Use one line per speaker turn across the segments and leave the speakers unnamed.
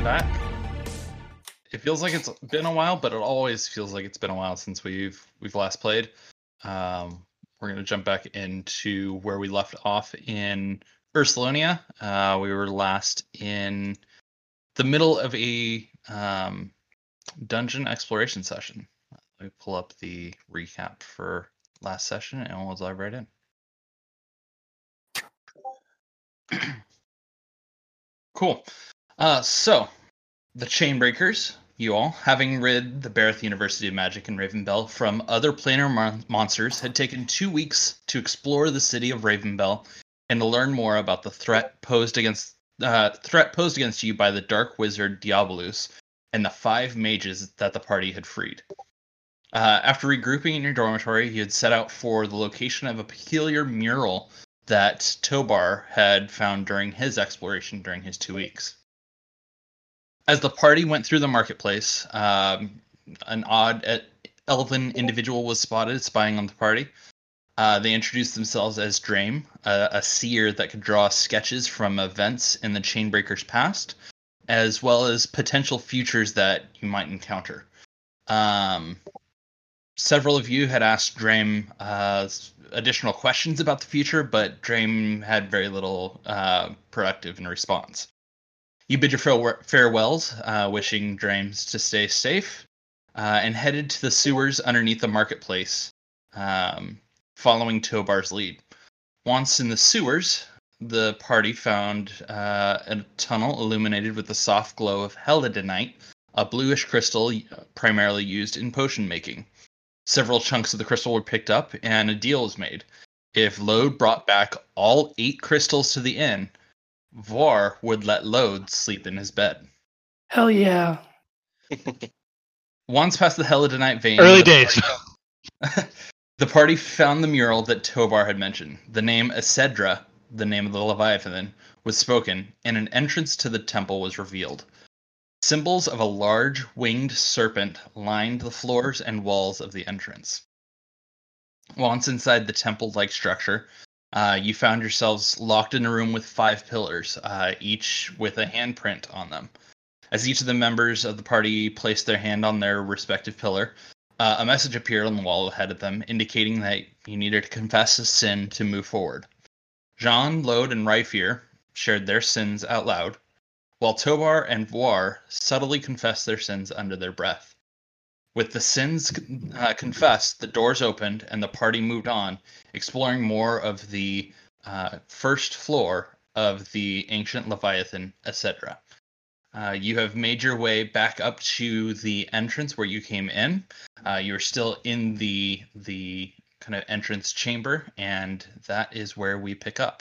back. It feels like it's been a while, but it always feels like it's been a while since we've last played. We're gonna jump back into where we left off in Ursalonia. We were last in the middle of a dungeon exploration session. Let me pull up the recap for last session and we'll dive right in. Cool. So the Chainbreakers, you all, having rid the Barroth University of Magic in Ravenbell from other planar monsters, had taken 2 weeks to explore the city of Ravenbell and to learn more about the threat posed against you by the Dark Wizard Diabolus and the 5 mages that the party had freed. After regrouping in your dormitory, you had set out for the location of a peculiar mural that Tobar had found during his exploration during his 2 weeks. As the party went through the marketplace, an odd elven individual was spotted spying on the party. They introduced themselves as Drame, a seer that could draw sketches from events in the Chainbreakers' past, as well as potential futures that you might encounter. Several of you had asked Drame additional questions about the future, but Drame had very little productive in response. You bid your farewells, wishing Drames to stay safe, and headed to the sewers underneath the marketplace, following Tobar's lead. Once in the sewers, the party found a tunnel illuminated with the soft glow of helidonite, a bluish crystal primarily used in potion making. Several chunks of the crystal were picked up, and a deal was made. If Lode brought back all 8 crystals to the inn, Var would let Lode sleep in his bed.
Hell yeah.
Once past the helidonite vein,
Early days.
The party found the mural that Tobar had mentioned. The name Asedra, the name of the Leviathan, was spoken, and an entrance to the temple was revealed. Symbols of a large winged serpent lined the floors and walls of the entrance. Once inside the temple-like structure, you found yourselves locked in a room with 5 pillars, each with a handprint on them. As each of the members of the party placed their hand on their respective pillar, a message appeared on the wall ahead of them, indicating that you needed to confess a sin to move forward. Jean, Lode, and Ryfir shared their sins out loud, while Tobar and Voir subtly confessed their sins under their breath. With the sins confessed, the doors opened and the party moved on, exploring more of the first floor of the ancient Leviathan, etc. You have made your way back up to the entrance where you came in. You're still in the kind of entrance chamber, and that is where we pick up.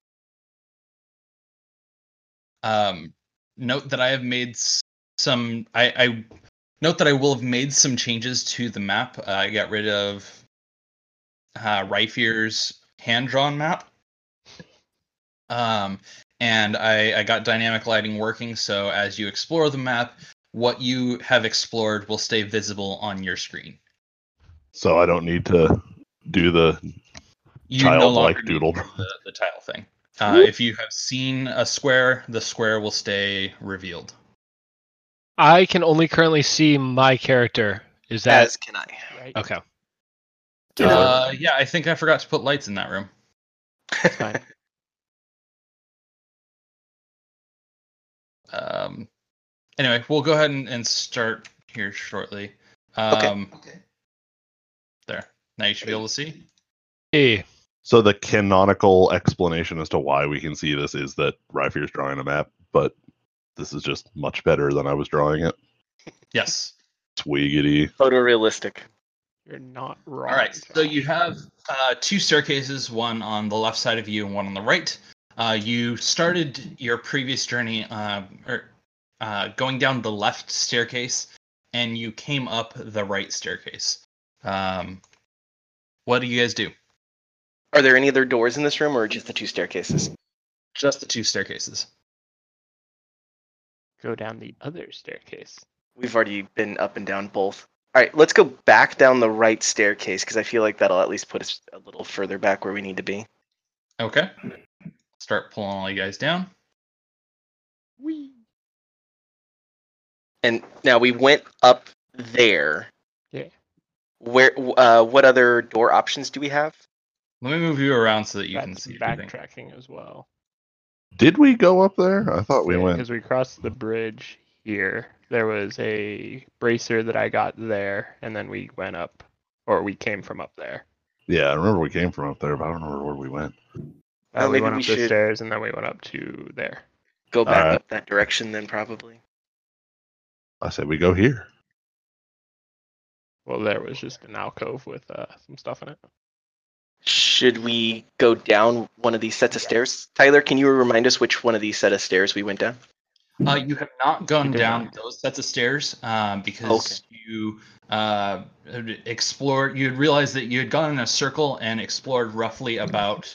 Note that I have made some. I note that I will have made some changes to the map. I got rid of Ryfir's hand-drawn map. And I got dynamic lighting working, so as you explore the map, what you have explored will stay visible on your screen.
So I don't need to do the childlike doodle.
The tile thing. If you have seen a square, the square will stay revealed.
I can only currently see my character. Is that...
As can I.
Right? Okay.
Yeah, I think I forgot to put lights in that room.
That's fine.
Anyway, we'll go ahead and start here shortly.
Okay.
There. Now you should be able to see.
Hey.
So the canonical explanation as to why we can see this is that Ryfir's drawing a map, but this is just much better than I was drawing it.
Yes.
Swiggity.
Photorealistic.
You're not wrong.
All right. So you have 2 staircases, one on the left side of you and one on the right. You started your previous journey going down the left staircase, and you came up the right staircase. What do you guys do?
Are there any other doors in this room, or just the 2 staircases?
Just the 2 staircases.
Go down the other staircase.
We've already been up and down both. All right, let's go back down the right staircase, because I feel like that'll at least put us a little further back where we need to be.
Okay. Start pulling all you guys down.
Whee!
And now we went up there.
Yeah.
Where? What other door options do we have?
Let me move you around so that you can
That's
see everything.
backtracking as well.
Did we go up there? I thought we went.
Because we crossed the bridge here. There was a bracer that I got there, and then we went up, or we came from up there.
Yeah, I remember we came from up there, but I don't remember where we went.
Oh,
We
maybe
went
we
up the
should-
stairs, and then we went up to there.
Go back
Alright.
up that direction then, probably.
I said we go here.
Well, there was just an alcove with some stuff in it.
Should we go down one of these sets of stairs? Tyler, can you remind us which one of these set of stairs we went down?
You have not gone
You did
down
not.
those sets of stairs because you explored. You had realized that you had gone in a circle and explored roughly about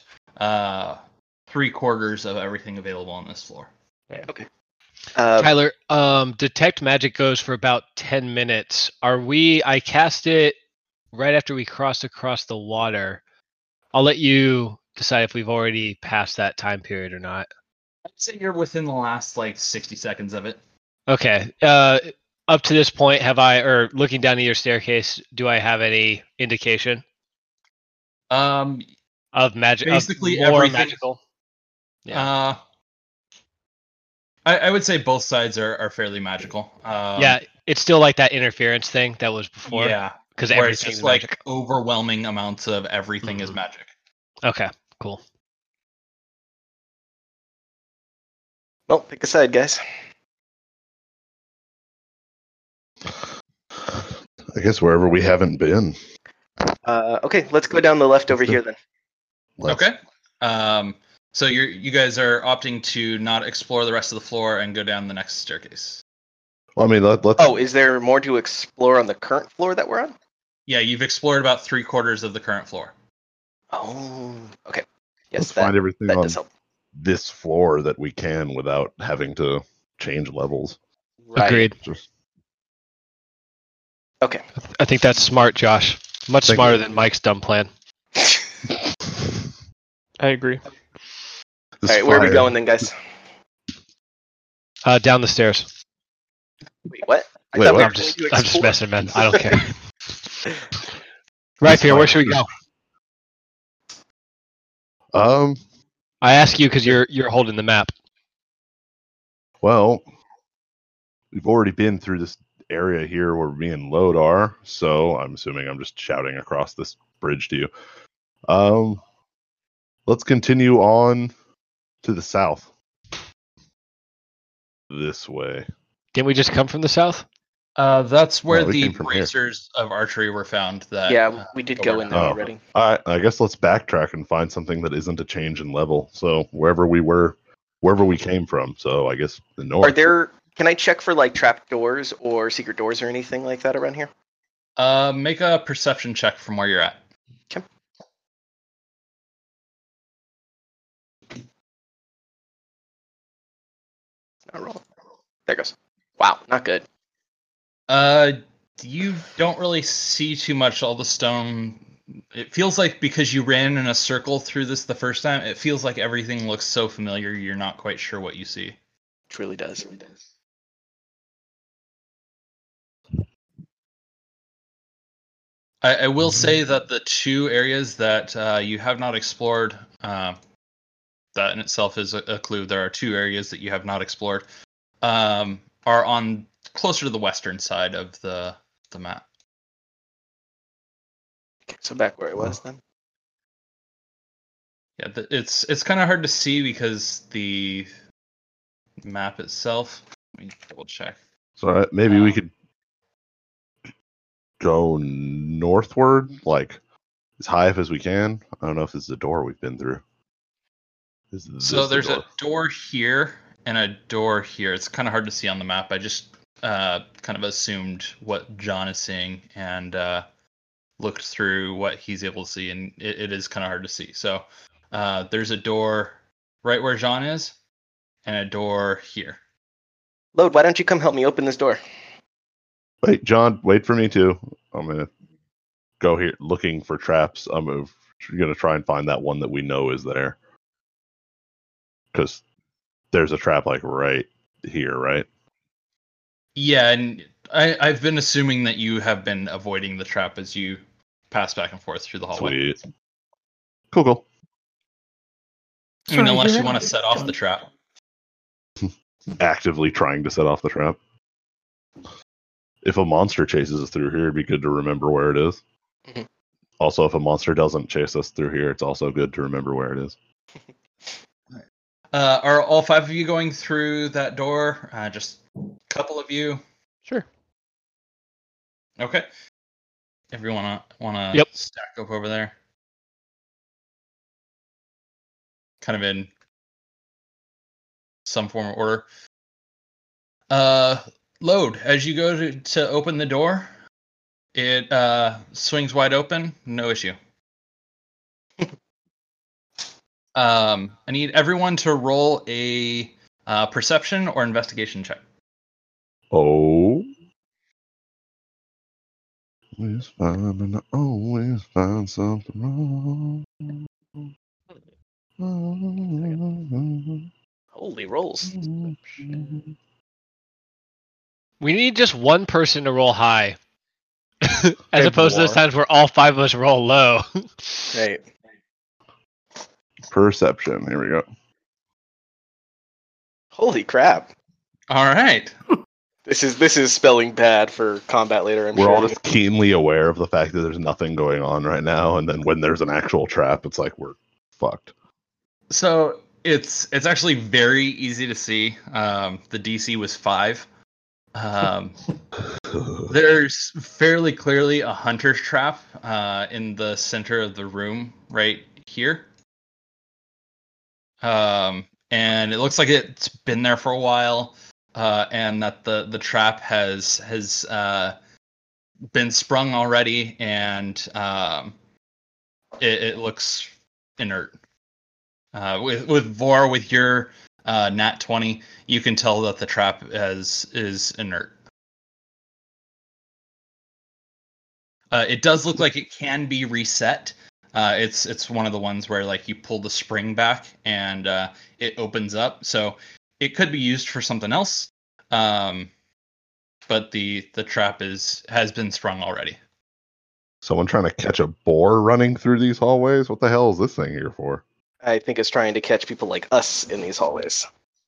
3/4 of everything available on this floor.
Tyler, detect magic goes for about 10 minutes. I cast it right after we crossed across the water. I'll let you decide if we've already passed that time period or not.
I'd say you're within the last 60 seconds of it.
Okay. Up to this point, looking down at your staircase, do I have any indication
Um,
of magic?
Basically
of more
everything-
magical. Yeah.
I would say both sides are fairly magical.
Yeah, it's still like that interference thing that was before.
Yeah,
because
where it's
everything's
just
magic.
overwhelming amounts of everything is magic.
Okay, cool.
Well, pick a side, guys.
I guess wherever we haven't been.
Okay, let's go down the left over here then.
Let's-
Okay. So you guys are opting to not explore the rest of the floor and go down the next staircase.
Well, I mean, let's.
Oh, is there more to explore on the current floor that we're on?
Yeah, you've explored about 3/4 of the current floor.
Oh, okay. Yes,
let's find everything
that
on
does help.
this floor that we can without having to change levels.
Right.
Agreed.
Just
Okay.
I think that's smart, Josh. Much
Thank
smarter
you.
than Mike's dumb plan. I agree.
this
All right, where are we
fire-
going then, guys?
Down the stairs.
Wait, what? I
Wait,
thought we
what?
were
I'm just
going to
I'm just
explore.
messing, man. I don't care. Right here, where should we go? I ask you because you're holding the map.
Well, we've already been through this area here where me and Lode are, so I'm assuming I'm just shouting across this bridge to you. Let's continue on to the south. This way.
Didn't we just come from the south?
That's where
No, we
the
came from here.
bracers of archery were found. That
Yeah, we did go in there
Oh.
already.
Alright, I guess let's backtrack and find something that isn't a change in level. So wherever we came from. So I guess the north.
Are there? Can I check for trap doors or secret doors or anything like that around here?
Make a perception check from where you're at.
Not roll. There it goes. Wow, not good.
You don't really see too much. All the stone. It feels like because you ran in a circle through this the first time, it feels like everything looks so familiar. You're not quite sure what you see.
It really does.
I will say that the two areas that you have not explored, that in itself is a clue. There are two areas that you have not explored, are on closer to the western side of the map.
Okay, so back where I was then.
Yeah, it's kind of hard to see because the map itself. Let me double check.
So maybe we could go northward, like as high up as we can. I don't know if this is a door we've been through.
So there's a door here and a door here. It's kind of hard to see on the map. I just kind of assumed what John is seeing and looked through what he's able to see, and it is kind of hard to see. So there's a door right where John is, and a door here.
Lode, why don't you come help me open this door?
Wait, John, wait for me too. I'm gonna go here looking for traps. I'm gonna try and find that one that we know is there, because there's a trap right here, right?
Yeah, and I've been assuming that you have been avoiding the trap as you pass back and forth through the hallway.
Sweet. Cool.
I mean,
Sorry,
unless
do
you
that
want to set off
again,
the trap.
Actively trying to set off the trap. If a monster chases us through here, it'd be good to remember where it is.
Mhm.
Also, if a monster doesn't chase us through here, it's also good to remember where it is.
Are all 5 of you going through that door? Just a couple of you?
Sure.
Okay. Everyone wanna
Yep.
stack up over there? Kind of in some form of order. Load. As you go to open the door, it swings wide open. No issue. I need everyone to roll a perception or investigation check.
Oh. Always find and always find something wrong.
Holy rolls.
We need just one person to roll high. As
Okay,
opposed to those
Vor.
times where all 5 of us roll low.
Right.
Perception. Here we go.
Holy crap.
All right.
This is spelling bad for combat later, I'm
We're
sure.
all just keenly aware of the fact that there's nothing going on right now, and then when there's an actual trap, it's like we're fucked.
So it's actually very easy to see. The DC was 5. There's fairly clearly a hunter's trap in the center of the room right here. And it looks like it's been there for a while, and that the trap has been sprung already, and it looks inert. With Vor, with your nat 20, you can tell that the trap is inert. It does look like it can be reset. It's one of the ones where like you pull the spring back and it opens up. So it could be used for something else. But the trap has been sprung already.
Someone trying to catch a boar running through these hallways? What the hell is this thing here for?
I think it's trying to catch people like us in these hallways.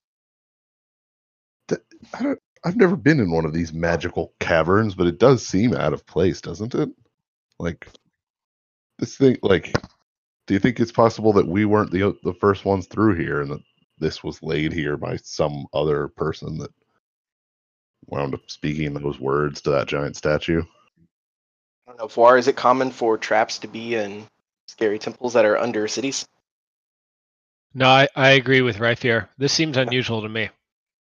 I've never been in one of these magical caverns, but it does seem out of place, doesn't it? Like this thing. Like, do you think it's possible that we weren't the first ones through here, and that this was laid here by some other person that wound up speaking those words to that giant statue?
I don't know, Voir, is it common for traps to be in scary temples that are under cities?
No, I agree with Rythier. This seems unusual to me.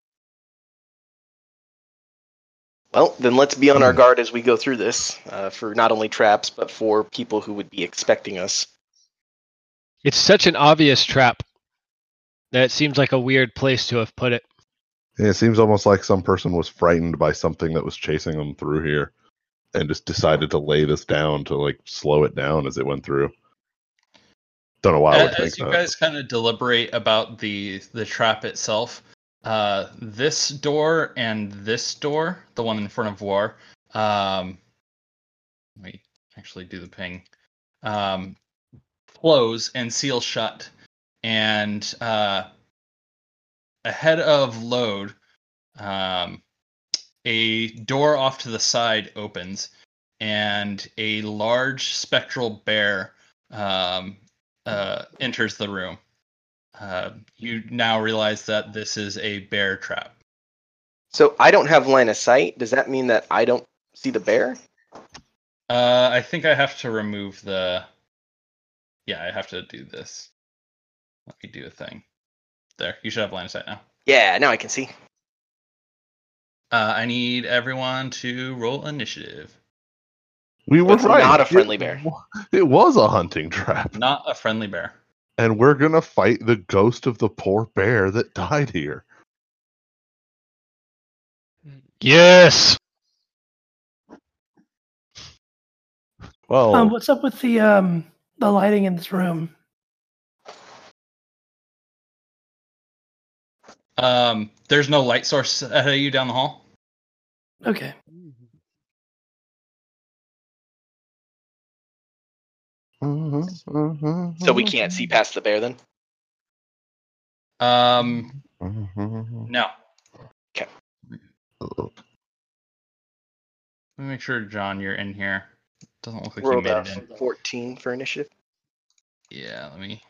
Well, then let's be on our guard as we go through this, for not only traps, but for people who would be expecting us.
It's such an obvious trap that it seems like a weird place to have put it.
Yeah, it seems almost like some person was frightened by something that was chasing them through here, and just decided to lay this down to like slow it down as it went through. Don't know why I would think
As you
that.
guys kind of deliberate about the trap itself, this door and this door, the one in front of War, let me actually do the ping, close and seal shut, and ahead of Load, a door off to the side opens, and a large spectral bear enters the room. You now realize that this is a bear trap.
So I don't have line of sight. Does that mean that I don't see the bear?
I think I have to remove the... Yeah, I have to do this. Let me do a thing. There, you should have line of sight now.
Yeah, now I can see.
I need everyone to roll initiative.
We were
It's
right.
not a friendly bear.
It was a hunting trap.
Not a friendly bear.
And we're gonna fight the ghost of the poor bear that died here.
Yes!
Well,
what's up with the lighting in this room?
There's no light source ahead of you down the hall?
Okay.
So we can't see past the bear then?
No.
Okay.
Let me make sure, John, you're in here. Doesn't look like you
Rolled
made
a
it in.
14 for initiative.
Yeah, let me.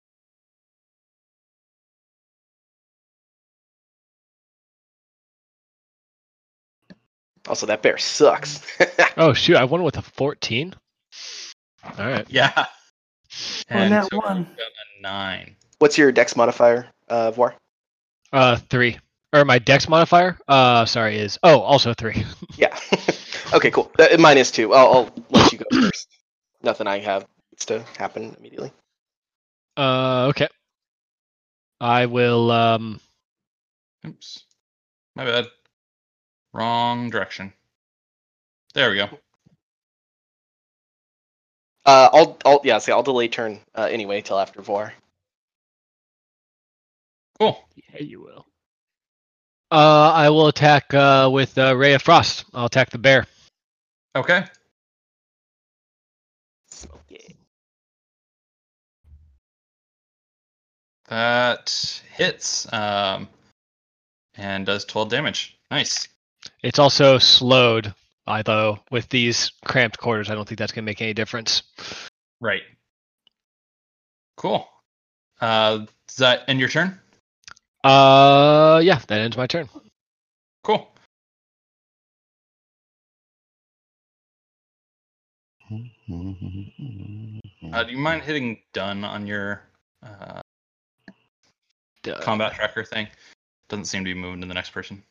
Also, that bear sucks.
Oh shoot! I won with a 14. All right.
Yeah.
Well,
And
nat
so
one.
got a 9.
What's your dex modifier, Voir?
3. Or my dex modifier? Sorry, is also 3.
Yeah. Okay, cool. Mine is 2. I'll let you go first. Nothing I have needs to happen immediately.
Okay. I will.
Oops. My bad. Wrong direction. There we go.
I'll delay turn anyway till after Voir.
Cool.
Yeah, you will. I will attack with Ray of Frost. I'll attack the bear.
Okay.
Yeah.
That hits. And does 12 damage. Nice.
It's also slowed, although with these cramped quarters, I don't think that's going to make any difference.
Right. Cool. Does that end your turn?
Yeah, that ends my turn.
Cool. Do you mind hitting done on your combat tracker thing? Doesn't seem to be moving to the next person.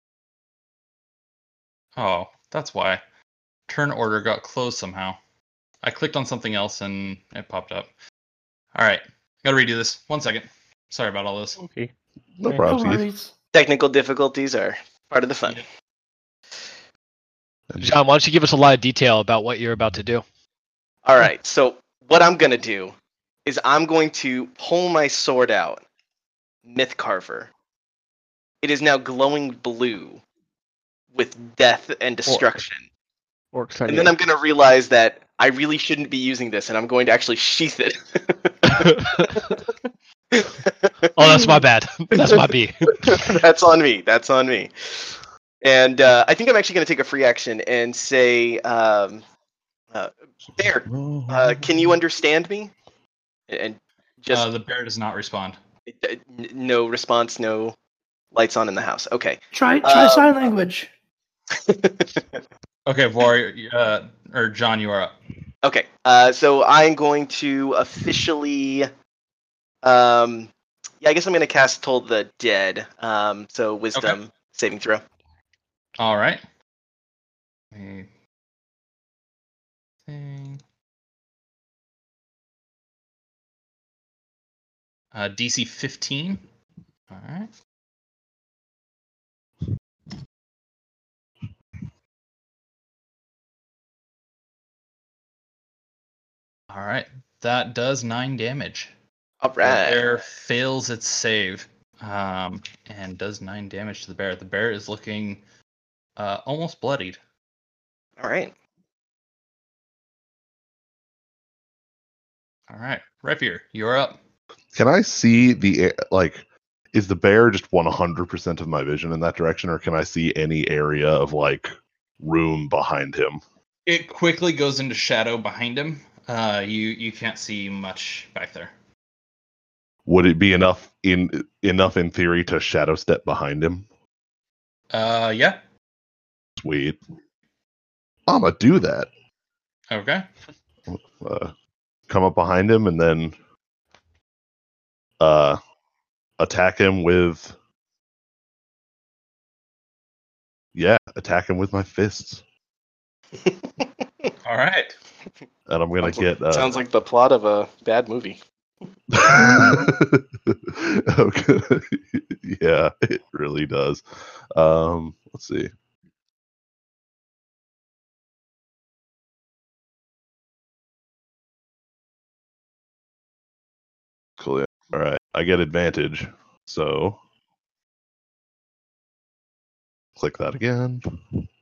Oh, that's why. Turn order got closed somehow. I clicked on something else and it popped up. All right. Gotta redo this. 1 second. Sorry about all this.
Okay.
No
No
problem, Steve.
worries.
Technical difficulties are part of the fun.
John, why don't you give us a lot of detail about what you're about to do?
All right. So what I'm gonna do is I'm going to pull my sword out, Myth Carver. It is now glowing blue with death and destruction. And then I'm going to realize that I really shouldn't be using this, and I'm going to actually sheath it.
Oh, that's my bad. That's my B.
That's on me. That's on me. And I think I'm actually going to take a free action and say, Bear, can you understand me? And just
the bear does not respond.
no response, no lights on in the house. Okay.
Try sign language.
Okay, Var, or John, you are up.
Okay. So I'm going to officially. Yeah, I guess I'm going to cast Toll the Dead. So Wisdom saving throw.
All right. DC 15. All right. All right. That does 9 damage.
All
The
right.
bear fails its save and does 9 damage to the bear. The bear is looking almost bloodied.
All right.
All right. Rapier, you're up.
Can I see the is the bear just 100% of my vision in that direction, or can I see any area of room behind him?
It quickly goes into shadow behind him. You can't see much back there.
Would it be enough in theory to shadow step behind him?
Yeah.
Sweet. I'm gonna do that.
Okay.
Come up behind him and then attack him with my fists.
All right.
And I'm gonna get
Sounds like the plot of a bad movie.
Okay. Yeah, it really does. Let's see. Cool. Yeah. All right. I get advantage. So click that again.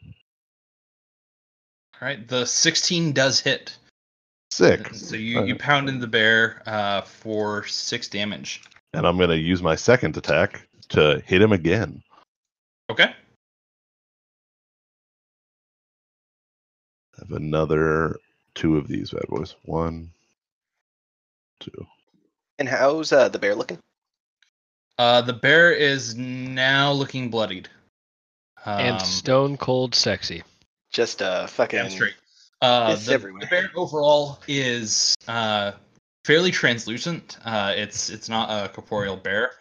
right, the 16 does hit.
Sick.
So you pounded the bear for 6 damage.
And I'm going to use my second attack to hit him again.
Okay.
I have another 2 of these bad boys. 1, 2.
And how's the bear looking?
The bear is now looking bloodied.
And stone cold sexy.
Just fucking.
Yeah, straight.
Everywhere.
The bear overall is fairly translucent. It's not a corporeal bear.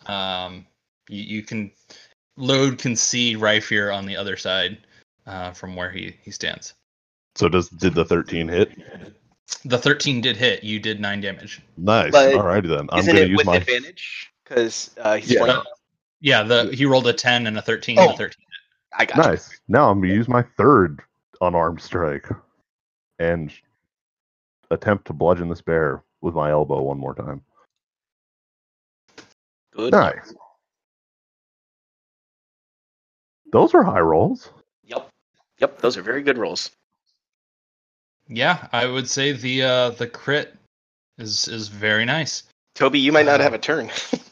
Lode can see Ryfir on the other side from where he stands.
So did the 13 hit?
The 13 did hit. You did 9 damage.
Nice.
But
Alrighty then. I'm
Isn't
going to
it
use
with
my
advantage? Because he's
Yeah.
flanking.
Yeah, he rolled a 10 and a 13. And
Oh.
a 13.
I got
nice. Now I'm going to use my third unarmed strike and attempt to bludgeon this bear with my elbow one more time.
you. Good.
Nice. Those are high rolls.
Yep. Those are very good rolls.
Yeah, I would say the crit is very nice.
Toby, you might not have a turn.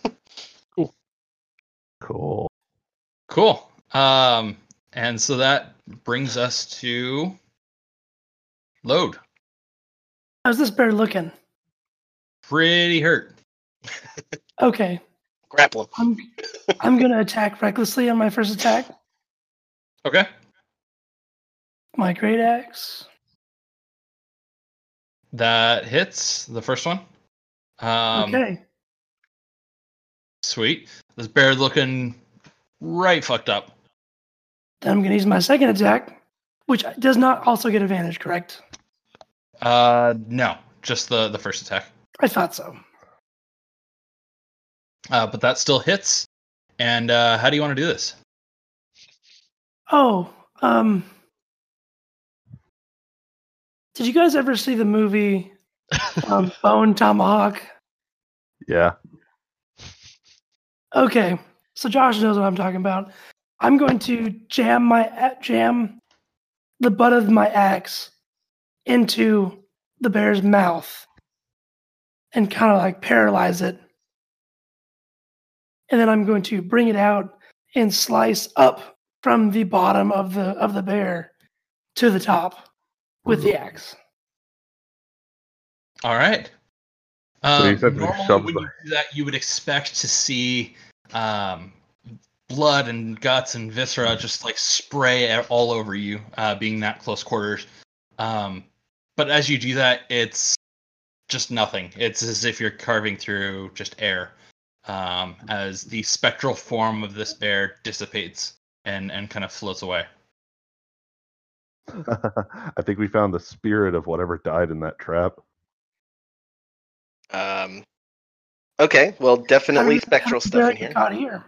Cool.
Cool. And so that brings us to Lode.
How's this bear looking?
Pretty hurt.
Okay.
Grapple him.
I'm gonna attack recklessly on my first attack.
Okay.
My great axe.
That hits the first one.
Okay.
Sweet. This bear looking right fucked up.
Then I'm gonna use my second attack, which does not also get advantage, correct?
No, just the first attack.
I thought so.
But that still hits. And how do you want to do this?
Oh, did you guys ever see the movie Bone Tomahawk?
Yeah.
Okay, so Josh knows what I'm talking about. I'm going to jam the butt of my axe into the bear's mouth and kind of like paralyze it. And then I'm going to bring it out and slice up from the bottom of the bear to the top with the axe.
All right.
So you said
Normally,
shove
when
the-
you do that, you would expect to see blood and guts and viscera just like spray all over you, being that close quarters. But as you do that, it's just nothing. It's as if you're carving through just air, as the spectral form of this bear dissipates and kind of floats away.
I think we found the spirit of whatever died in that trap.
Okay, well, definitely spectral
How did
stuff in
Barry
here.
get caught here?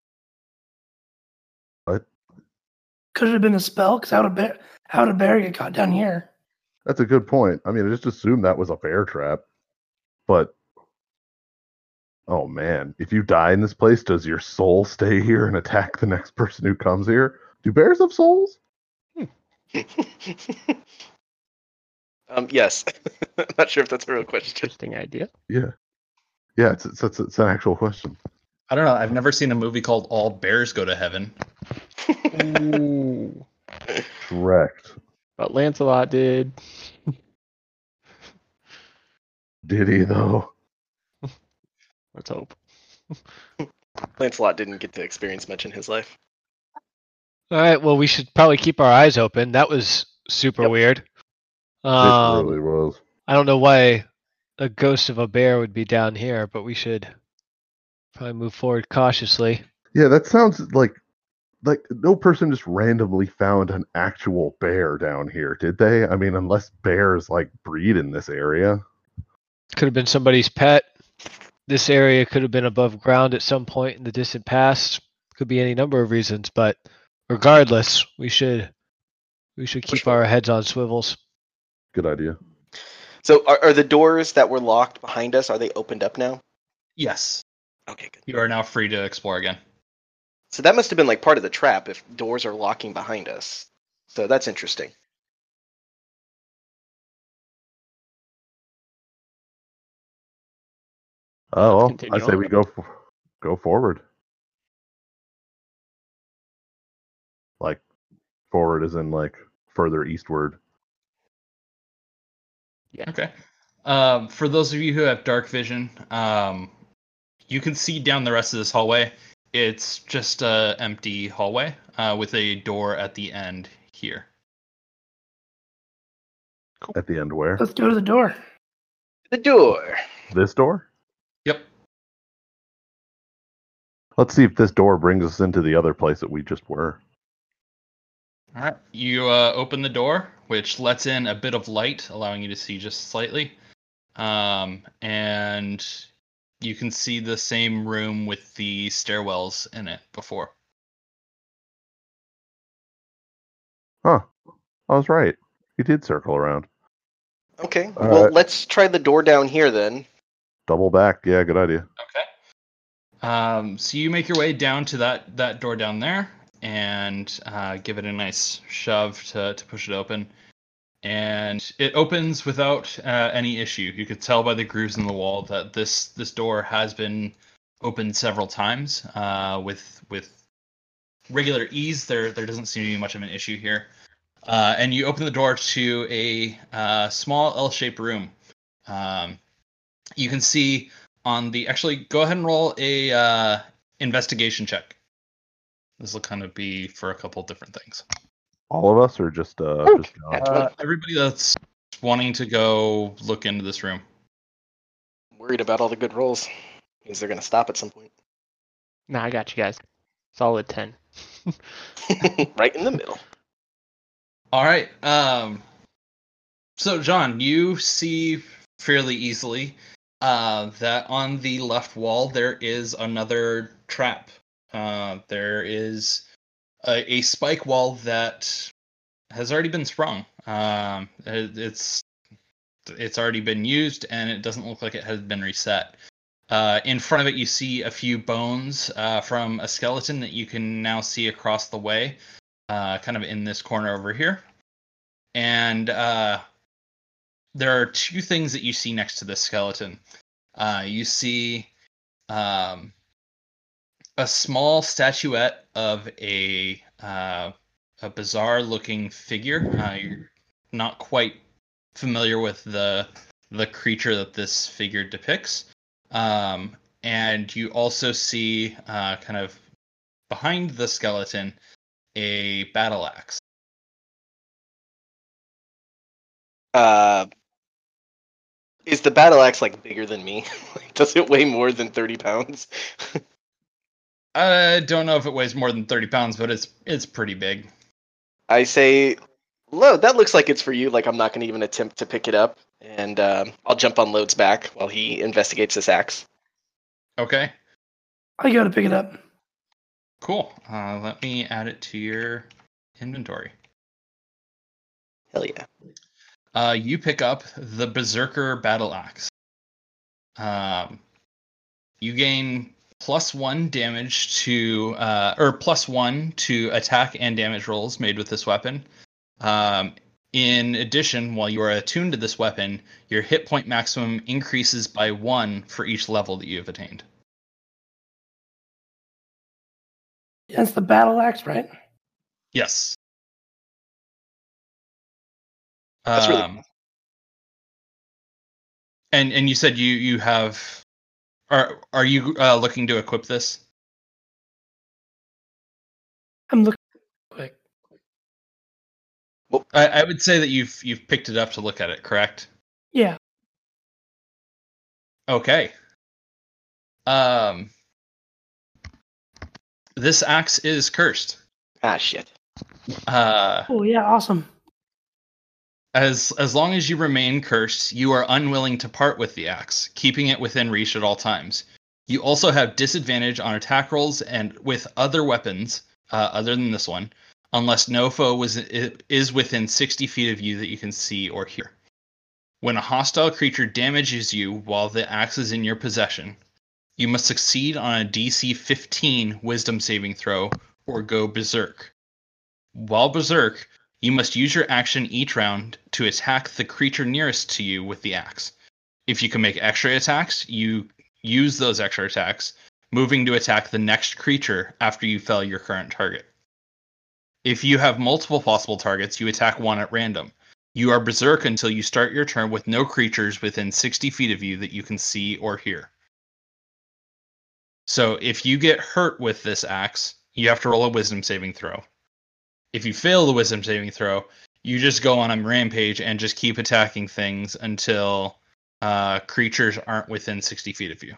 What?
Could it have been a spell? Because how did Barry get caught down here?
That's a good point. I mean, I just assumed that was a bear trap. But, oh man, if you die in this place, does your soul stay here and attack the next person who comes here? Do bears have souls?
Yes. I'm not sure if that's a real question.
Interesting idea.
Yeah. Yeah, it's an actual question.
I don't know. I've never seen a movie called All Bears Go to Heaven.
Ooh.
Correct.
But Lancelot did.
Did he, though?
Let's hope.
Lancelot didn't get to experience much in his life.
All right. Well, we should probably keep our eyes open. That was super
Yep.
weird.
It really was.
I don't know why a ghost of a bear would be down here, but we should probably move forward cautiously.
Yeah, that sounds like no person just randomly found an actual bear down here, did they? I mean, unless bears like breed in this area.
Could have been somebody's pet. This area could have been above ground at some point in the distant past. Could be any number of reasons, but regardless, we should keep our heads on swivels.
Good idea.
So are the doors that were locked behind us, are they opened up now?
Yes.
Okay, good.
You are now free to explore again.
So that must have been like part of the trap if doors are locking behind us. So that's interesting.
Oh, well,
continue
I say
on.
we go forward. Like forward as in like further eastward.
Okay. For those of you who have dark vision, you can see down the rest of this hallway. It's just a empty hallway with a door at the end here.
At the end where?
Let's go to the door.
The door.
This door?
Yep.
Let's see if this door brings us into the other place that we just were.
All right. You open the door, which lets in a bit of light, allowing you to see just slightly. And you can see the same room with the stairwells in it before.
Huh. I was right. You did circle around.
Okay.
All
Well,
right.
let's try the door down here then.
Double back. Yeah, good idea.
Okay. So you make your way down to that door down there and give it a nice shove to push it open. And it opens without any issue. You could tell by the grooves in the wall that this door has been opened several times with regular ease. There doesn't seem to be much of an issue here. And you open the door to a small L-shaped room. You can see on the... Actually, go ahead and roll a investigation check. This will kind of be for a couple different things.
All of us or just John?
Everybody that's wanting to go look into this room.
Worried about all the good rolls. Means they're gonna stop at some point.
Nah, I got you guys. Solid 10.
Right in the middle.
All right. So, John, you see fairly easily that on the left wall there is another trap. There is a spike wall that has already been sprung. It's already been used, and it doesn't look like it has been reset. In front of it, you see a few bones from a skeleton that you can now see across the way, kind of in this corner over here. And there are two things that you see next to this skeleton. You see a small statuette of a bizarre-looking figure. You're not quite familiar with the creature that this figure depicts. And you also see, kind of behind the skeleton, a battle axe.
Is the battle axe like bigger than me? Does it weigh more than 30 pounds?
I don't know if it weighs more than 30 pounds, but it's pretty big.
I say, Lode, that looks like it's for you. Like, I'm not going to even attempt to pick it up. And I'll jump on Lode's back while he investigates this axe.
Okay,
I go to pick it up.
cool. Let me add it to your inventory.
Hell yeah.
You pick up the Berserker Battle Axe. You gain +1 damage to, or +1 to attack and damage rolls made with this weapon. In addition, while you are attuned to this weapon, your hit point maximum increases by 1 for each level that you have attained.
That's the battle axe, right?
Yes.
That's really...
And you said you have... Are you looking to equip this?
I'm looking quick.
I would say that you've picked it up to look at it, correct?
Yeah.
Okay. This axe is cursed.
Ah, shit.
Oh yeah, awesome.
As long as you remain cursed, you are unwilling to part with the axe, keeping it within reach at all times. You also have disadvantage on attack rolls and with other weapons, other than this one, unless no foe is within 60 feet of you that you can see or hear. When a hostile creature damages you while the axe is in your possession, you must succeed on a DC 15 Wisdom saving throw or go berserk. While berserk, you must use your action each round to attack the creature nearest to you with the axe. If you can make extra attacks, you use those extra attacks, moving to attack the next creature after you fell your current target. If you have multiple possible targets, you attack one at random. You are berserk until you start your turn with no creatures within 60 feet of you that you can see or hear. So if you get hurt with this axe, you have to roll a wisdom saving throw. If you fail the wisdom saving throw, you just go on a rampage and just keep attacking things until creatures aren't within 60 feet of you.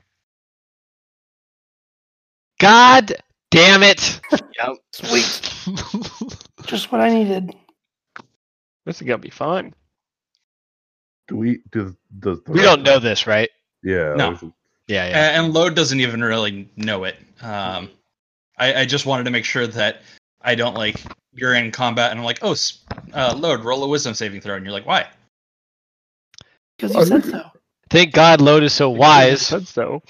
God damn it!
Yep.
Sweet. Just what I needed.
This is gonna be fun.
Does the
We don't know this, right?
Yeah.
No.
Yeah, yeah.
And Lode doesn't even really know it. I just wanted to make sure that I don't like you're in combat and I'm like, oh, Lode, roll a wisdom saving throw, and you're like, why?
Because you said so.
Thank God Lode is so wise.
Said so.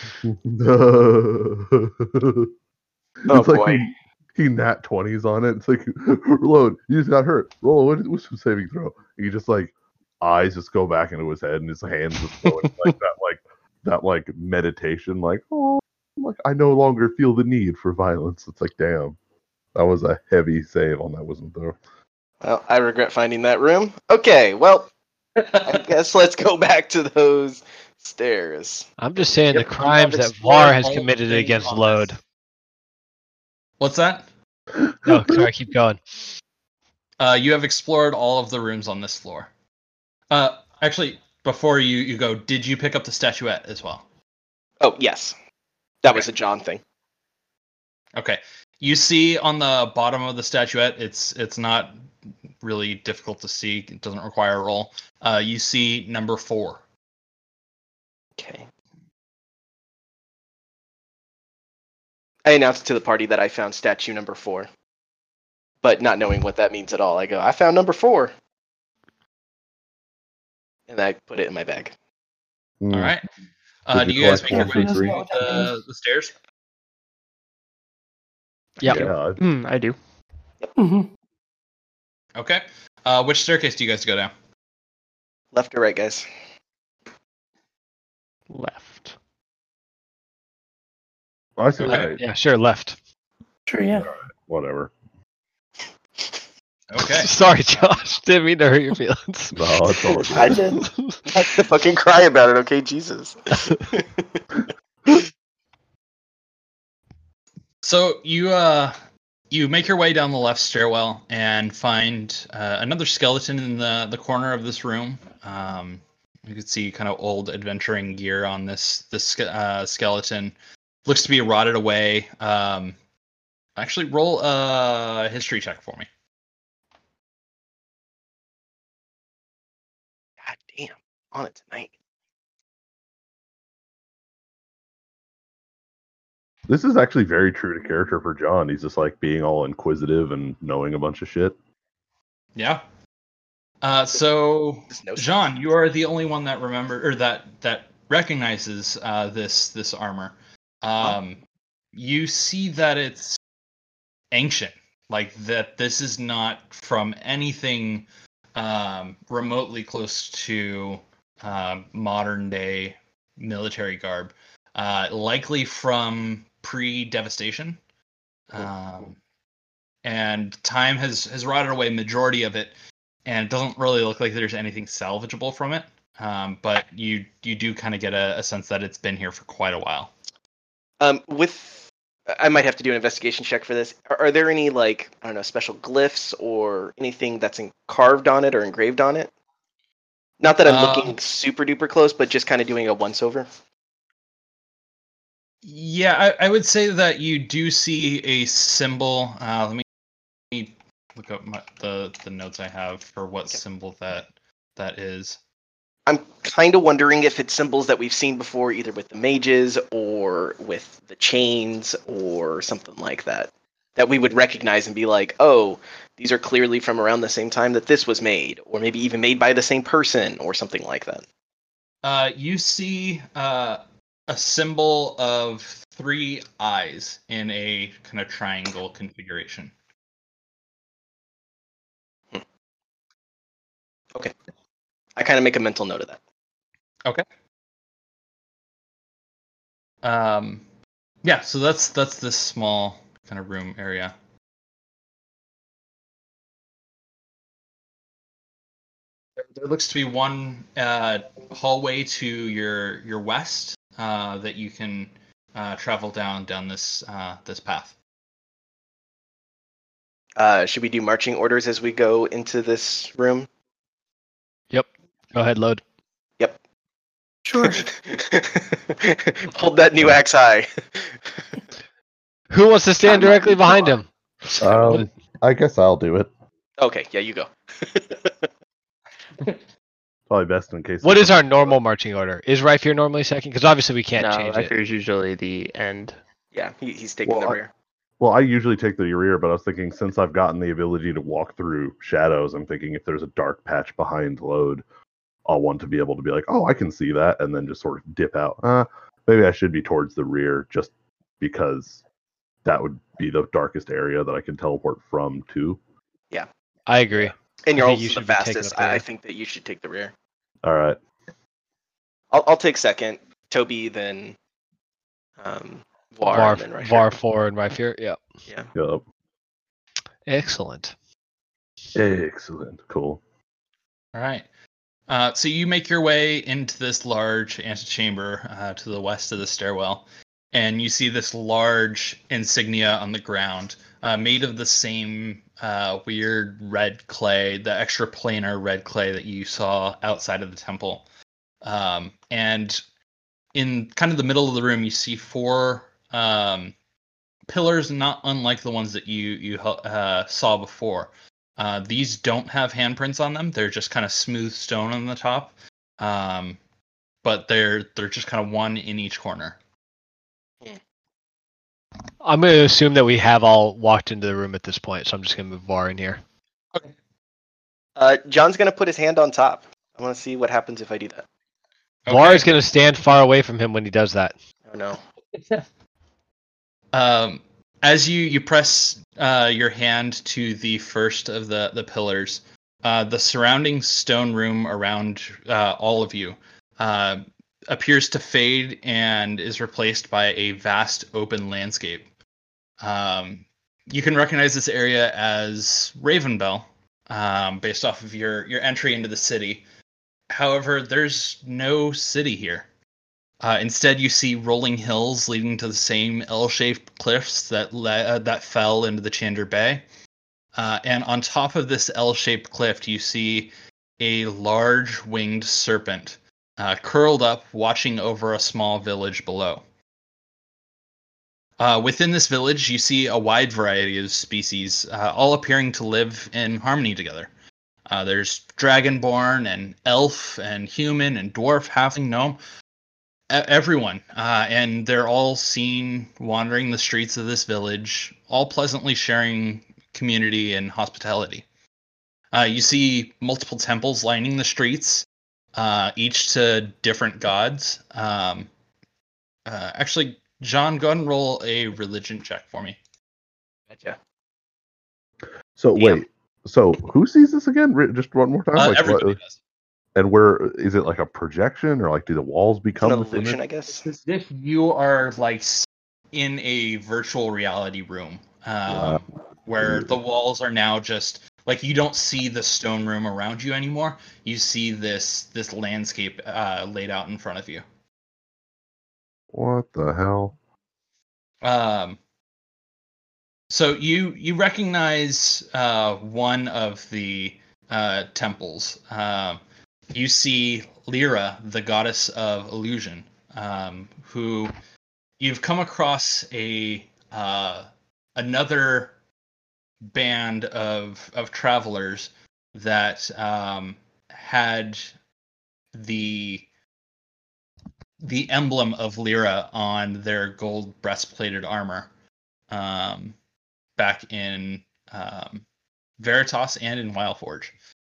It's like
boy.
he nat 20s on it. It's like, reload. You just got hurt. Roll a wisdom saving throw. And he just like eyes just go back into his head and his hands just go into that meditation. Like, oh, like I no longer feel the need for violence. It's like, damn, that was a heavy save on that wisdom throw.
Well, I regret finding that room. Okay, well, I guess let's go back to those stairs.
I'm just saying
Yep,
the crimes
I've
that
explored
Var has
all the
committed
things
against
on
Lode.
this. What's that?
No, sorry, keep going.
You have explored all of the rooms on this floor. Actually, before you go, did you pick up the statuette as well?
Oh, yes. That was a John thing.
Okay. You see on the bottom of the statuette, it's not really difficult to see. It doesn't require a roll. You see number 4.
Okay. I announced to the party that I found statue number 4. But not knowing what that means at all, I go, I found number 4. And I put it in my bag.
All right.
Did
Do
you
you guys
collect
make your way
all three?
to the stairs?
Yeah.
Yeah.
I do.
Mm-hmm.
Okay. Which staircase do you guys go down?
Left or right, guys?
Left.
I say
Okay.
right.
Yeah, sure, left.
Sure, yeah.
Whatever.
Okay.
Sorry, Josh. Didn't mean to hurt your feelings.
No, it's all good.
I did. I have to fucking cry about it, okay? Jesus.
So you make your way down the left stairwell and find another skeleton in the corner of this room. You can see kind of old adventuring gear on this skeleton. Looks to be rotted away. Actually, roll a history check for me.
God damn. On it tonight.
This is actually very true to character for John. He's just like being all inquisitive and knowing a bunch of shit.
Yeah. So
There's no
Jean, you are the only one that that recognizes this armor. You see that it's ancient, like that. This is not from anything remotely close to modern day military garb. Likely from pre-devastation. And time has rotted away majority of it, and it doesn't really look like there's anything salvageable from it. But you do kind of get a sense that it's been here for quite a while.
I might have to do an investigation check for this. Are there any, like, I don't know, special glyphs or anything that's carved on it or engraved on it? Not that I'm looking super duper close, but just kind of doing a once over.
Yeah, I would say that you do see a symbol. Let me look up the notes I have for what symbol that is.
I'm kind of wondering if it's symbols that we've seen before, either with the mages or with the chains or something like that, that we would recognize and be like, oh, these are clearly from around the same time that this was made, or maybe even made by the same person or something like that.
You see a symbol of 3 eyes in a kind of triangle configuration.
Okay. I kind of make a mental note of that.
Okay. Yeah, so that's this small kind of room area. There looks to be one hallway to your west that you can travel down this this path.
Should we do marching orders as we go into this room?
Yep. Go ahead, load.
Yep.
Sure.
Hold that new axe high.
Who wants to stand directly behind him?
I guess I'll do it.
Okay, yeah, you go.
Probably best in case.
What is our normal marching order? Is Rife here normally second? Because obviously we can't
No,
change it.
Riker is usually the end.
Yeah, he's taking the rear.
Well, I usually take the rear, but I was thinking since I've gotten the ability to walk through shadows, I'm thinking if there's a dark patch behind load, I'll want to be able to be like, oh, I can see that, and then just sort of dip out. Maybe I should be towards the rear just because that would be the darkest area that I can teleport from to.
Yeah.
I agree.
And you're
I think
also
you
the
should be taking
fastest.
the rear.
I think that you should take the rear.
All right.
I'll take second. Toby, then Var, and then Rife.
Var 4 and Rife here. Yeah.
Yeah.
Yep.
Excellent.
Excellent. Cool.
All right. So you make your way into this large antechamber to the west of the stairwell, and you see this large insignia on the ground, made of the same weird red clay, the extra planar red clay that you saw outside of the temple. And in kind of the middle of the room, you see four pillars, not unlike the ones that you saw before. These don't have handprints on them. They're just kind of smooth stone on the top. But they're just kind of one in each corner.
I'm going to assume that we have all walked into the room at this point, so I'm just going to move Var in here.
John's going to put his hand on top. I want to see what happens if I do that.
Okay.
Var is going to stand far away from him when he does that.
Oh, no.
As you press your hand to the first of the pillars, the surrounding stone room around all of you appears to fade and is replaced by a vast open landscape. You can recognize this area as Ravenbell, based off of your entry into the city. However, there's no city here. Instead, you see rolling hills leading to the same L-shaped cliffs that fell into the Chandra Bay. And on top of this L-shaped cliff, you see a large winged serpent curled up, watching over a small village below. Within this village, you see a wide variety of species, all appearing to live in harmony together. There's dragonborn and elf and human and dwarf, halfling, gnome. Everyone, and they're all seen wandering the streets of this village, all pleasantly sharing community and hospitality. You see multiple temples lining the streets, each to different gods. Actually, John, go ahead and roll a religion check for me.
Gotcha.
So
Damn.
wait, so who sees this again? Just one more time.
Everybody does.
And where is it? Like a projection, or like do the walls
It's
become
an
this
illusion,
image?
I guess.
It's as if you are like in a virtual reality room, where the walls are now just like you don't see the stone room around you anymore. You see this landscape laid out in front of you.
What the hell?
So you recognize one of the temples. You see Lyra, the goddess of illusion, who you've come across another band of travelers that had the emblem of Lyra on their gold breastplated armor, back in Veritas and in Wildforge.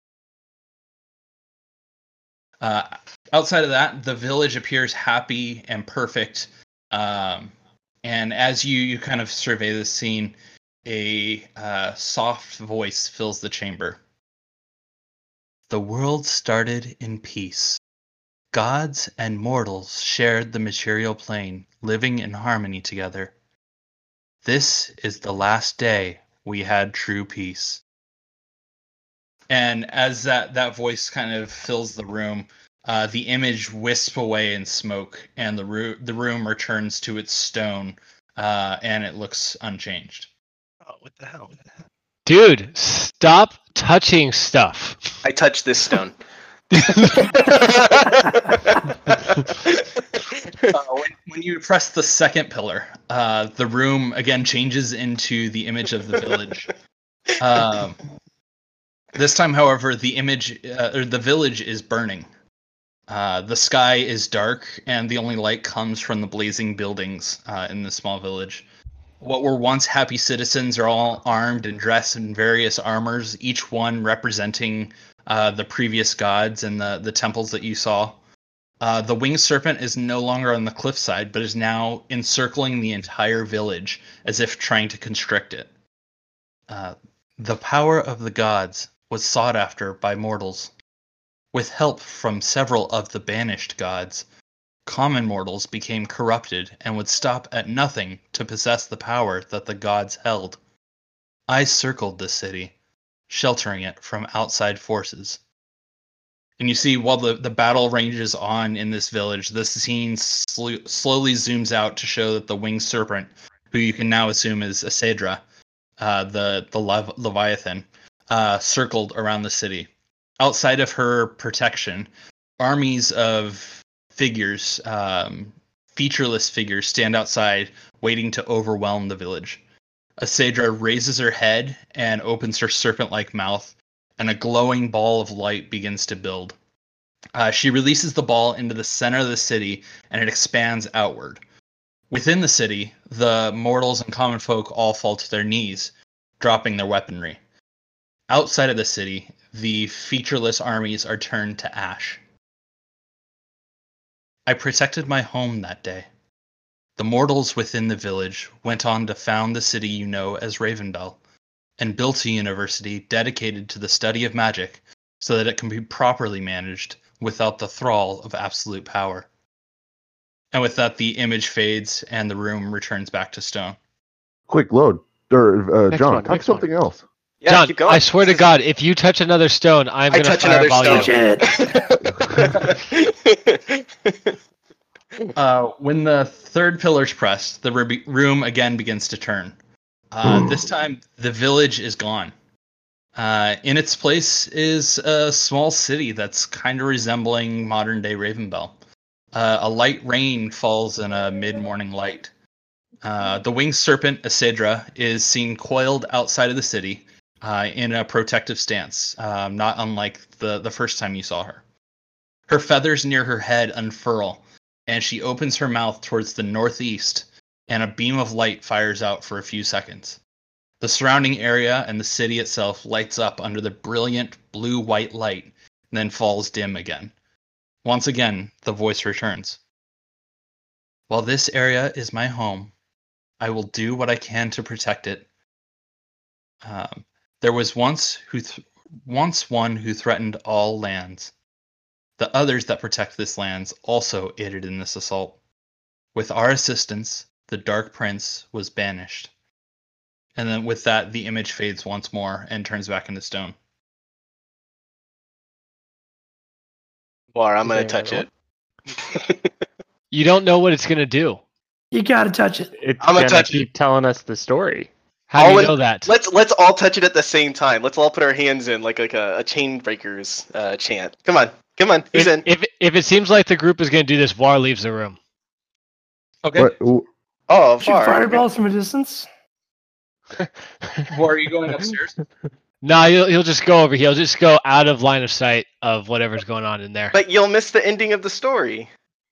Outside of that, the village appears happy and perfect. And as you kind of survey the scene, a soft voice fills the chamber. The world started in peace. Gods and mortals shared the material plane, living in harmony together. This is the last day we had true peace. And as that voice kind of fills the room, the image wisps away in smoke, and the room returns to its stone, and it looks unchanged.
Oh, what the hell?
Dude, stop touching stuff.
I touched this stone.
When you press the second pillar, the room again changes into the image of the village. This time, however, the image or the village is burning. The sky is dark, and the only light comes from the blazing buildings in the small village. What were once happy citizens are all armed and dressed in various armors, each one representing the previous gods and the temples that you saw. The winged serpent is no longer on the cliffside, but is now encircling the entire village as if trying to constrict it. The power of the gods was sought after by mortals. With help from several of the banished gods, common mortals became corrupted and would stop at nothing to possess the power that the gods held. I circled the city, sheltering it from outside forces. And you see, while the battle ranges on in this village, the scene slowly zooms out to show that the winged serpent, who you can now assume is Asedra, the Leviathan, circled around the city. Outside of her protection, armies of figures, featureless figures, stand outside, waiting to overwhelm the village. Asedra raises her head and opens her serpent-like mouth, and a glowing ball of light begins to build. She releases the ball into the center of the city, and it expands outward. Within the city, the mortals and common folk all fall to their knees, dropping their weaponry. Outside of the city, the featureless armies are turned to ash. I protected my home that day. The mortals within the village went on to found the city you know as Ravendell, and built a university dedicated to the study of magic so that it can be properly managed without the thrall of absolute power. And with that, the image fades and the room returns back to stone.
Quick load. John,
one,
touch something else.
Yeah,
John,
keep going.
I swear to God, if you touch another stone, I'm going to
touch another
fireball
stone.
you.
When the third pillar's pressed, the room again begins to turn. This time, the village is gone. In its place is a small city that's kind of resembling modern-day Ravenbell. A light rain falls in a mid-morning light. The winged serpent, Asedra, is seen coiled outside of the city in a protective stance, not unlike the first time you saw her. Her feathers near her head unfurl, and she opens her mouth towards the northeast, and a beam of light fires out for a few seconds. The surrounding area and the city itself lights up under the brilliant blue-white light, and then falls dim again. Once again, the voice returns. While this area is my home, I will do what I can to protect it. There was once one who threatened all lands. The others that protect this lands also aided in this assault. With our assistance, the Dark Prince was banished. And then with that, the image fades once more and turns back into stone.
Bar, I'm going to touch it.
You don't know what it's going to do.
You gotta touch it.
It's
I'm gonna touch
keep telling us the story.
How do you know that?
Let's all touch it at the same time. Let's all put our hands in like a chain breakers chant. Come on. Who's in?
If it seems like the group is going to do this, Var leaves the room.
Okay.
Oh,
Shoot
Var.
fireballs from a distance.
Or are you going upstairs?
No, he'll just go over here. He'll just go out of line of sight of whatever's going on in there.
But you'll miss the ending of the story.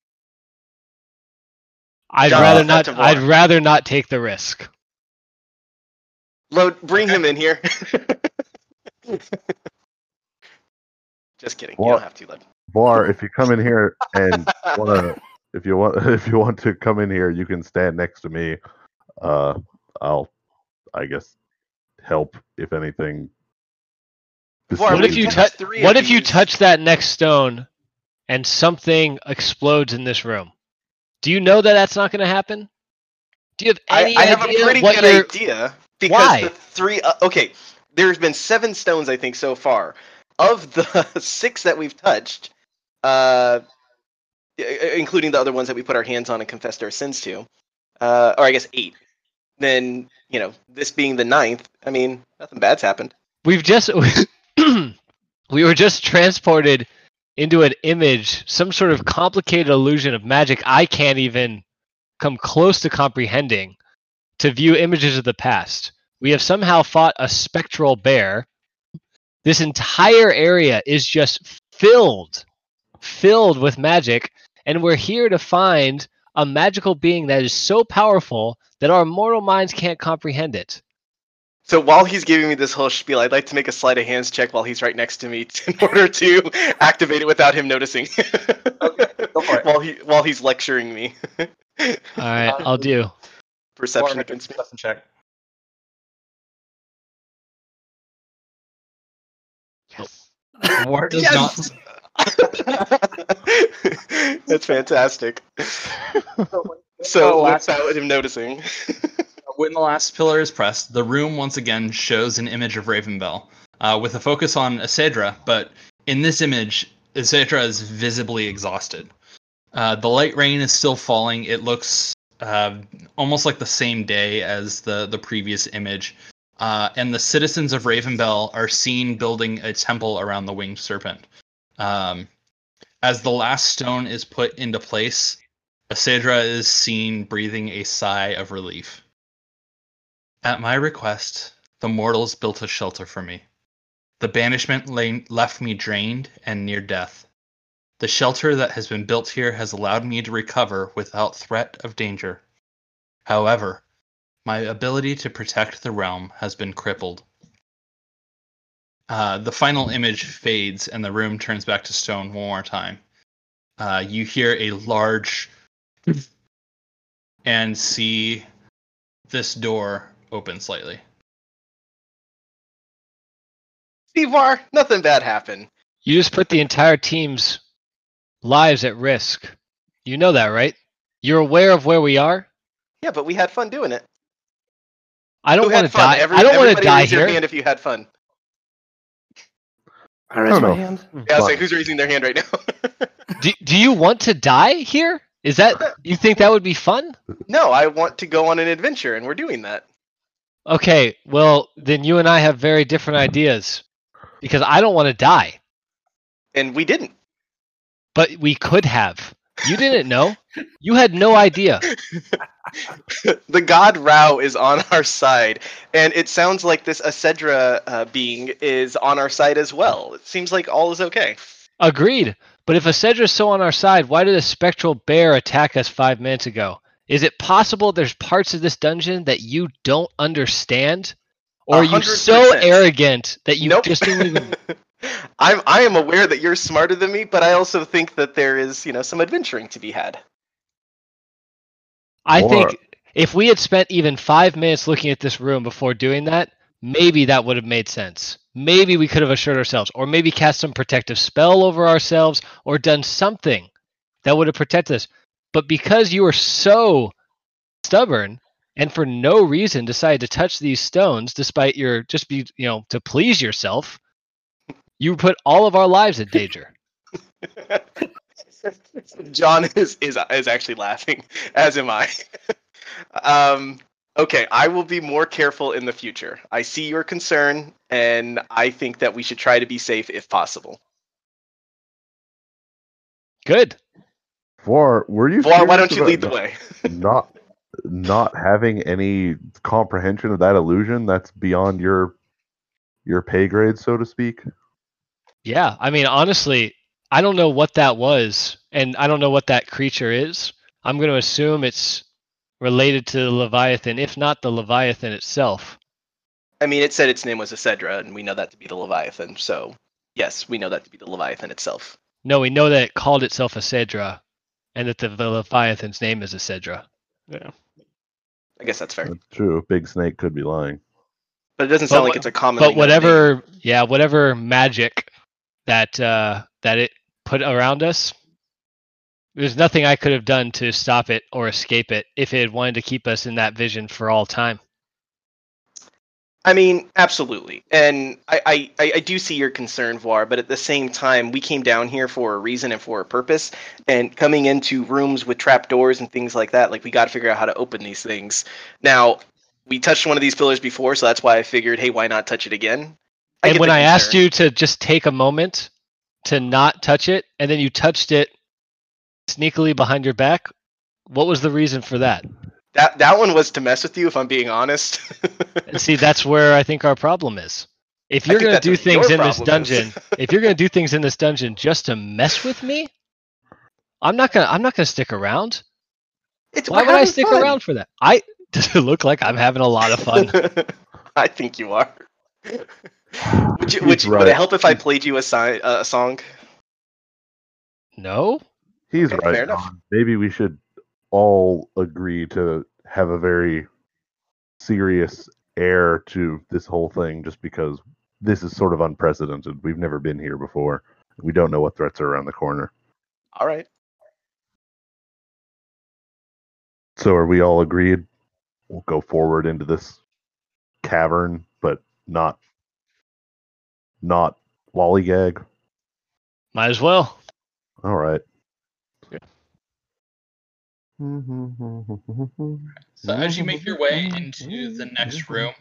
I'd rather not take the risk.
Bring him in here. Just kidding. You don't have to, Lode.
Bar, if you come in here and if you want to come in here, you can stand next to me. I'll, I guess, help if anything.
Var,
What if you touch that next stone, and something explodes in this room. Do you know that that's not going to happen? Do you have any
I
idea
have a pretty
what
good
you're...
idea because
Why?
the three. Okay, there's been 7 stones I think so far. Of the 6 that we've touched, including the other ones that we put our hands on and confessed our sins to, or I guess 8. Then this being the 9th, I mean, nothing bad's happened.
We've just we were just transported into an image, some sort of complicated illusion of magic I can't even come close to comprehending, to view images of the past. We have somehow fought a spectral bear. This entire area is just filled with magic, and we're here to find a magical being that is so powerful that our mortal minds can't comprehend it.
So while he's giving me this whole spiel, I'd like to make a sleight of hands check while he's right next to me in order to activate it without him noticing.
Okay, go for it.
While he's lecturing me.
All right, I'll do.
Perception
Make a
against me.
perception check. War does
Yes! That's fantastic. So without him noticing.
When the last pillar is pressed, the room once again shows an image of Ravenbell, with a focus on Isedra, but in this image, Isedra is visibly exhausted. The light rain is still falling. It looks almost like the same day as the previous image. And the citizens of Ravenbell are seen building a temple around the winged serpent. As the last stone is put into place, Isedra is seen breathing a sigh of relief. At my request, the mortals built a shelter for me. The banishment left me drained and near death. The shelter that has been built here has allowed me to recover without threat of danger. However, my ability to protect the realm has been crippled. The final image fades and the room turns back to stone one more time. You hear a large and see this door open slightly.
Stevar, nothing bad happened.
You just put the entire team's lives at risk. You know that, right? You're aware of where we are?
Yeah, but we had fun doing it.
I don't
Who
want
had
to
fun?
die. I don't want to
Everybody
die
raise your
here.
hand if you had fun.
I raise
don't
my
know.
hand.
Yeah, I was like, who's raising their hand right now?
Do you want to die here? Is that, you think that would be fun?
No, I want to go on an adventure, and we're doing that.
Okay, well, then you and I have very different ideas. Because I don't want to die.
And we didn't.
But we could have. You didn't know. You had no idea.
The god Rao is on our side, and it sounds like this Isedra being is on our side as well. It seems like all is okay.
Agreed. But if Isedra's so on our side, why did a spectral bear attack us 5 minutes ago? Is it possible there's parts of this dungeon that you don't understand? Or are you so
100%.
arrogant that you
Nope.
just don't even...
I am aware that you're smarter than me, but I also think that there is, some adventuring to be had.
I
Or-
think if we had spent even 5 minutes looking at this room before doing that, maybe that would have made sense. Maybe we could have assured ourselves, or maybe cast some protective spell over ourselves, or done something that would have protected us. But because you were so stubborn, and for no reason decided to touch these stones, despite your to please yourself, you put all of our lives in danger.
John is actually laughing, as am I. Okay, I will be more careful in the future. I see your concern, and I think that we should try to be safe if possible.
Good.
Were you?
Why
serious
don't you
about
lead the way?
not having any comprehension of that illusion? That's beyond your pay grade, so to speak.
Yeah, I mean, honestly, I don't know what that was, and I don't know what that creature is. I'm going to assume it's related to the Leviathan, if not the Leviathan itself.
I mean, it said its name was Isedra, and we know that to be the Leviathan, so yes, we know that to be the Leviathan itself.
No, we know that it called itself Isedra, and that the Leviathan's name is Isedra.
Yeah.
I guess that's fair.
That's true. Big Snake could be lying.
But it doesn't sound like it's a common.
But whatever magic that it put around us, There's nothing I could have done to stop it or escape it if it had wanted to keep us in that vision for all time.
I mean, absolutely. And I do see your concern, Voir, but at the same time, we came down here for a reason and for a purpose. And coming into rooms with trapdoors and things like that, like, we got to figure out how to open these things. Now, we touched one of these pillars before, so that's why I figured, hey, why not touch it again?
And when I asked you to just take a moment to not touch it, and then you touched it sneakily behind your back, what was the reason for that?
That one was to mess with you, if I'm being honest.
See, that's where I think our problem is. If you're going to do things in this dungeon, if you're going to do things in this dungeon just to mess with me, I'm not going to stick around. Why would I stick around for that? Does it look like I'm having a lot of fun?
I think you are. Would it help if I played you a song?
No.
He's right. Fair enough. Maybe we should all agree to have a very serious air to this whole thing, just because this is sort of unprecedented. We've never been here before. We don't know what threats are around the corner.
All right.
So are we all agreed? We'll go forward into this cavern, but not lollygag.
Might as well.
All right.
So as you make your way into the next room,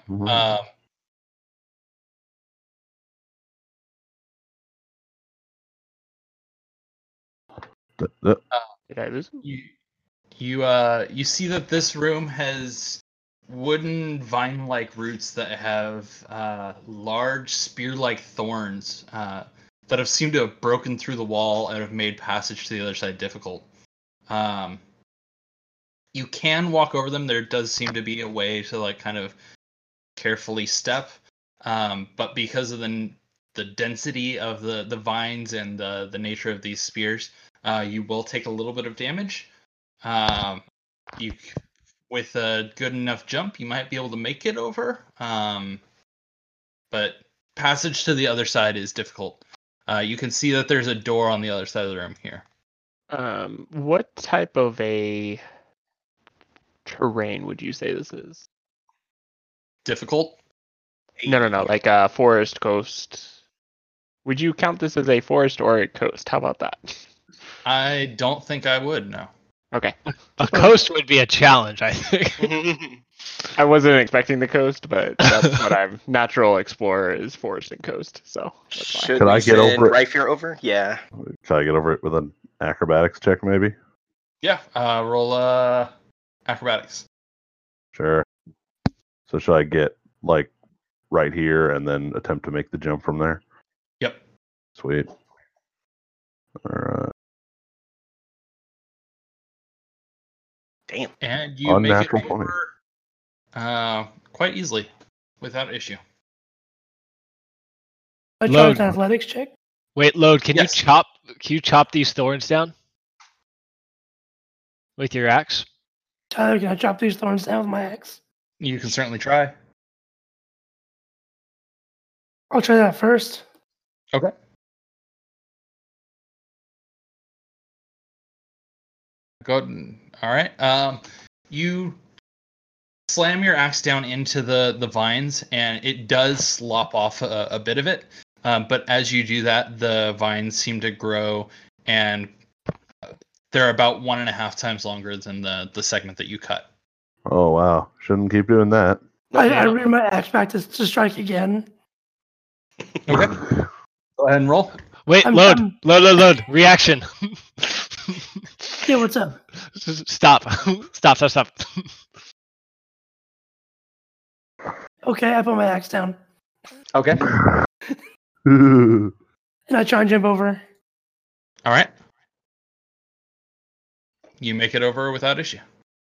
did I lose him?
You see that this room has wooden vine-like roots that have large spear-like thorns that have seemed to have broken through the wall and have made passage to the other side difficult. You can walk over them. There does seem to be a way to like kind of carefully step, but because of the density of the vines and the nature of these spears, you will take a little bit of damage. With a good enough jump, you might be able to make it over, but passage to the other side is difficult. You can see that there's a door on the other side of the room here.
What type of a terrain would you say this is?
Difficult?
No, like a forest, coast. Would you count this as a forest or a coast? How about that?
I don't think I would, no.
Okay.
A coast would be a challenge, I think.
I wasn't expecting the coast, but that's what I'm. Natural explorer is forest and coast, so that's fine.
Should I get over it? Ryfer over? Yeah.
Should I get over it with an acrobatics check, maybe?
Yeah, roll acrobatics.
Sure. So should I get like right here and then attempt to make the jump from there?
Yep.
Sweet. All right.
Damn.
And you make it over quite easily, without issue.
I try an athletics check.
Wait, Load. Can you chop these thorns down with your axe?
Tyler, can I chop these thorns down with my axe?
You can certainly try.
I'll try that first.
Okay. Go ahead. All right. You slam your axe down into the vines, and it does slop off a bit of it. But as you do that, the vines seem to grow, and they're about 1.5 times longer than the segment that you cut.
Oh, wow. Shouldn't keep doing that.
I rear my axe back to strike again.
Okay. Go ahead and roll.
Wait, load. Reaction.
Yeah, what's up?
Stop.
Okay, I put my axe down.
Okay.
And I try and jump over.
All right. You make it over without issue.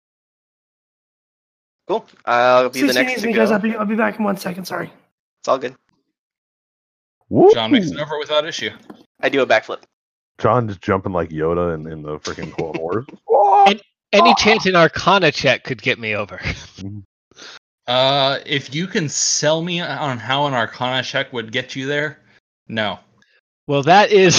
Cool. I'll be the next to go.
I'll be back in 1 second. Sorry.
It's all good.
Woo!
John makes it over without issue.
I do a backflip.
John just jumping like Yoda in the freaking Clone Wars.
Any chance an Arcana check could get me over?
If you can sell me on how an Arcana check would get you there, no.
Well, that is.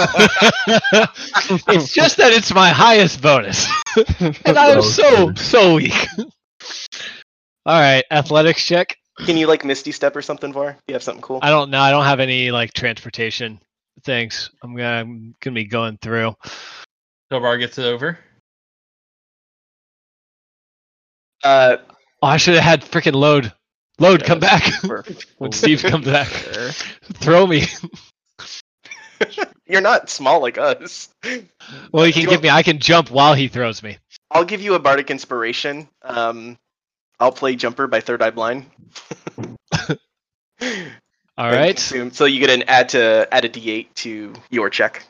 It's just that it's my highest bonus, and I am so weak. All right, athletics check.
Can you like Misty Step or something, Var? You have something cool?
I don't know. I don't have any like transportation things. I'm gonna be going through.
Tobar gets it over.
Oh, I should have had freaking load. Load, come back when Steve comes back. Throw me.
You're not small like us.
Well, he can give me. I can jump while he throws me.
I'll give you a bardic inspiration. I'll play Jumper by Third Eye Blind.
All right.
So you get an add a D8 to your check.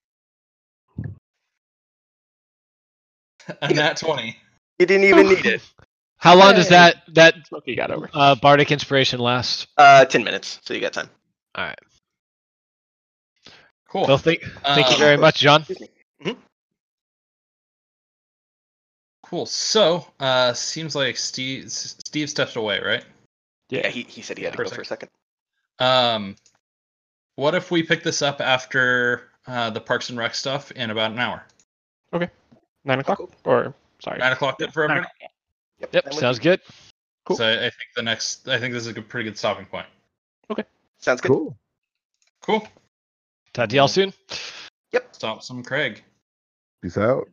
A nat 20.
You didn't even need it.
How long does that
Smokey got over.
bardic inspiration last?
10 minutes, so you got time.
All right.
Cool.
Well, thank you very much, John.
Mm-hmm.
Cool. So, seems like Steve stepped away, right?
Yeah, he said he had to go for a second.
What if we pick this up after the Parks and Rec stuff in about an hour?
Okay. 9 o'clock? Or, sorry.
9 o'clock good for everybody?
Yep, sounds good.
Cool.
So I think this is a pretty good stopping point.
Okay.
Sounds good.
Cool.
Cool.
Talk to y'all soon.
Yep.
Stop some Craig.
Peace out.